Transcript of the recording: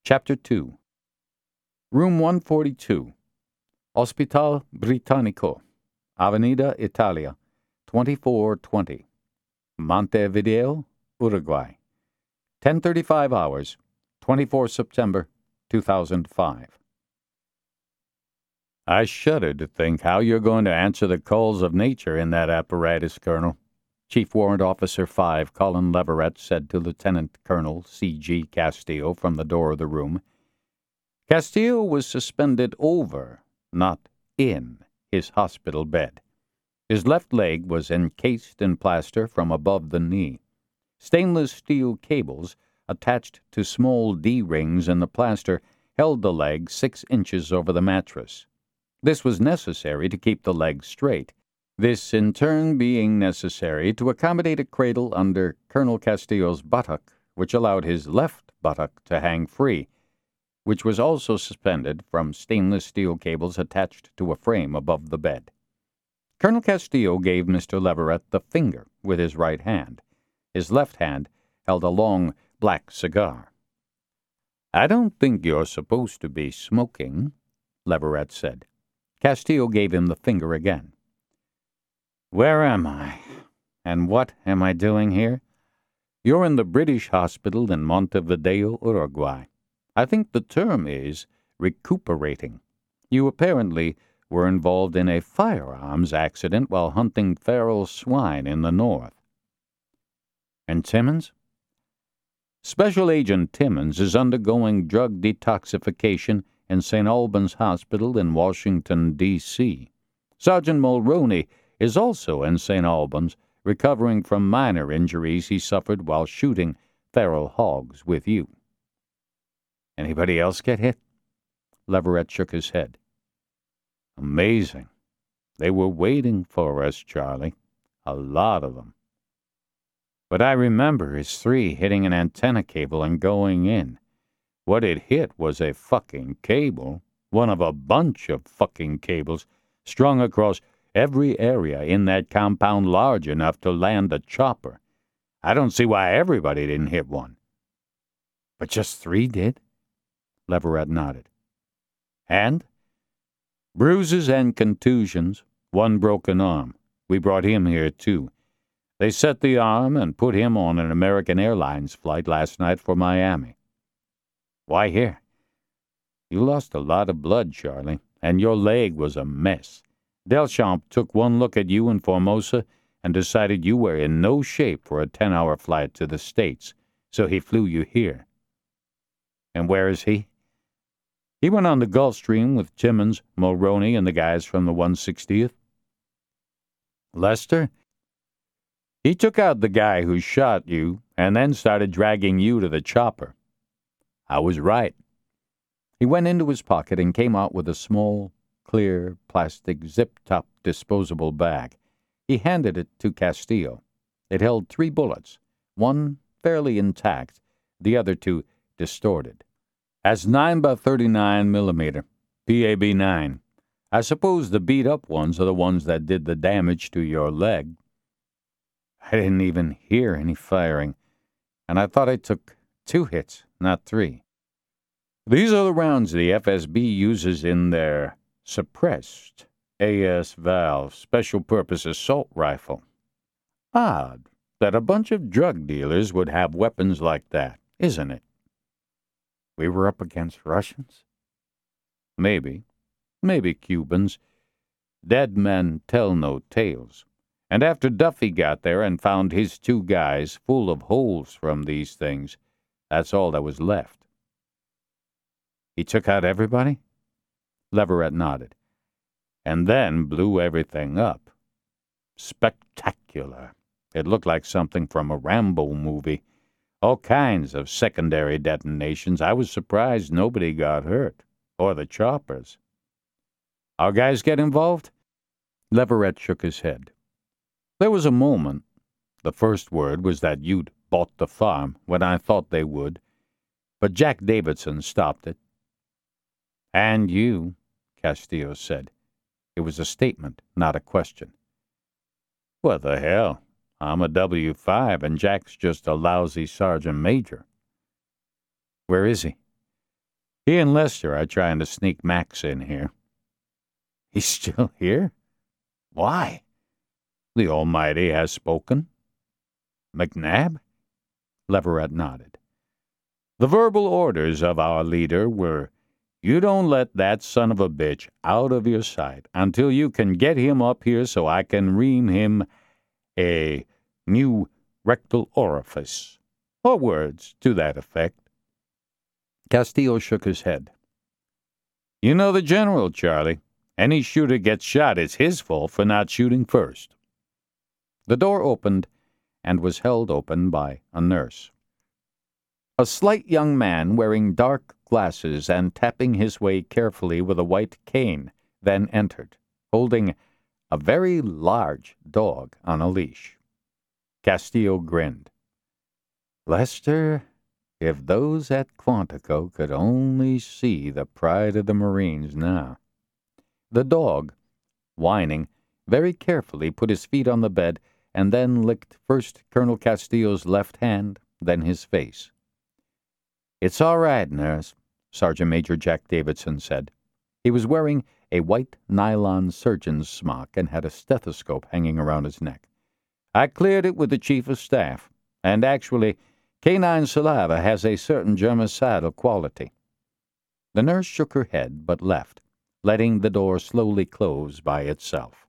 Chapter 2. Room 142. Hospital Britannico, Avenida Italia, 2420. Montevideo, Uruguay. 10:35 hours, 24 September, 2005. I shudder to think how you're going to answer the calls of nature in that apparatus, Colonel. Chief Warrant Officer 5 Colin Leverett said to Lieutenant Colonel C.G. Castillo from the door of the room. Castillo was suspended over, not in, his hospital bed. His left leg was encased in plaster from above the knee. Stainless steel cables attached to small D-rings in the plaster held the leg 6 inches over the mattress. This was necessary to keep the leg straight, this in turn being necessary to accommodate a cradle under Colonel Castillo's buttock, which allowed his left buttock to hang free, which was also suspended from stainless steel cables attached to a frame above the bed. Colonel Castillo gave Mr. Leverett the finger with his right hand. His left hand held a long black cigar. "I don't think you're supposed to be smoking," Leverett said. Castillo gave him the finger again. "Where am I? And what am I doing here?" "You're in the British hospital in Montevideo, Uruguay. I think the term is recuperating. You apparently were involved in a firearms accident while hunting feral swine in the north." "And Timmons?" "Special Agent Timmons is undergoing drug detoxification in St. Albans Hospital in Washington, D.C. Sergeant Mulroney is also in St. Albans, recovering from minor injuries he suffered while shooting feral hogs with you." "Anybody else get hit?" Leverett shook his head. "Amazing. They were waiting for us, Charlie. A lot of them. What I remember is 3 hitting an antenna cable and going in. What it hit was a fucking cable, one of a bunch of fucking cables, strung across every area in that compound large enough to land a chopper. I don't see why everybody didn't hit one." "But just 3 did?" Leverett nodded. "And?" "Bruises and contusions, 1 broken arm. We brought him here, too. They set the arm and put him on an American Airlines flight last night for Miami." "Why here?" "You lost a lot of blood, Charlie, and your leg was a mess. Deschamps took one look at you in Formosa and decided you were in no shape for a 10-hour flight to the States, so he flew you here." "And where is he?" "He went on the Gulfstream with Timmons, Mulroney, and the guys from the 160th. "Lester?" "He took out the guy who shot you and then started dragging you to the chopper." "I was right." He went into his pocket and came out with a small, clear, plastic, zip-top disposable bag. He handed it to Castillo. It held 3 bullets, one fairly intact, the other 2 distorted. "As 9x39 millimeter, PAB-9. I suppose the beat-up ones are the ones that did the damage to your leg." "I didn't even hear any firing, and I thought I took 2 hits, not 3. "These are the rounds the FSB uses in their suppressed AS valve special purpose assault rifle. Odd that a bunch of drug dealers would have weapons like that, isn't it?" "We were up against Russians?" Maybe Cubans. Dead men tell no tales. And after Duffy got there and found his 2 guys full of holes from these things, that's all that was left." "He took out everybody?" Leverett nodded. "And then blew everything up. Spectacular. It looked like something from a Rambo movie. All kinds of secondary detonations. I was surprised nobody got hurt. Or the choppers." "Our guys get involved?" Leverett shook his head. "There was a moment. The first word was that you'd bought the farm when I thought they would. But Jack Davidson stopped it." "And you," Castillo said. It was a statement, not a question. "What the hell? I'm a W-5 and Jack's just a lousy sergeant major." "Where is he?" He and Lester are trying to sneak Max in here." "He's still here? Why?" "The Almighty has spoken." "McNabb?" Leverett nodded. "The verbal orders of our leader were, 'You don't let that son of a bitch out of your sight until you can get him up here so I can ream him a new rectal orifice,' or words to that effect." Castillo shook his head. "You know the general, Charlie. Any shooter gets shot. It's his fault for not shooting first." The door opened and was held open by a nurse. A slight young man wearing dark glasses and tapping his way carefully with a white cane then entered, holding a very large dog on a leash. Castillo grinned. "Lester, if those at Quantico could only see the pride of the Marines now." The dog, whining, very carefully put his feet on the bed and then licked first Colonel Castillo's left hand, then his face. "It's all right, nurse," Sergeant Major Jack Davidson said. He was wearing a white nylon surgeon's smock and had a stethoscope hanging around his neck. "I cleared it with the chief of staff, and actually, canine saliva has a certain germicidal quality." The nurse shook her head but left, letting the door slowly close by itself.